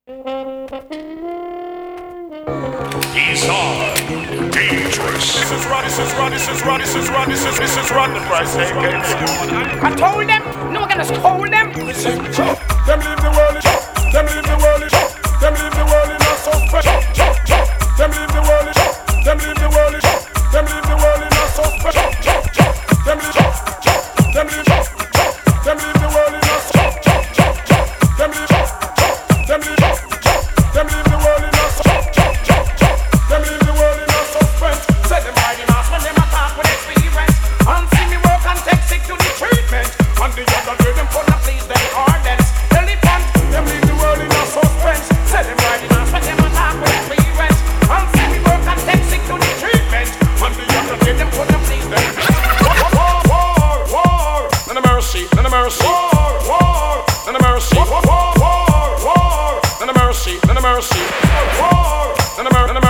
He's on. Dangerous. This is Run, this is Run, this is Run, this is Run, this is Run the price. I told them, no, I'm gonna scold them. Them leave the world, them leave the world, them leave the world in a suspense. Them leave the world, them leave the world, them leave the world in a suspense. Them leave the world in a suspense. Them leave the world in a suspense. Them leave the world in a suspense. Say them by the mass when them attack with experience. And see me work and take sick to the treatment. And the other day them put a please them ardents. Elephant, them leave the world in a suspense. Say them by the mass when them attack with experience. And see me work and take sick to the treatment. And the other day them put a please them. War, none of mercy, none of mercy. War, none of mercy. War, none of mercy, none of mercy. War, none of mercy.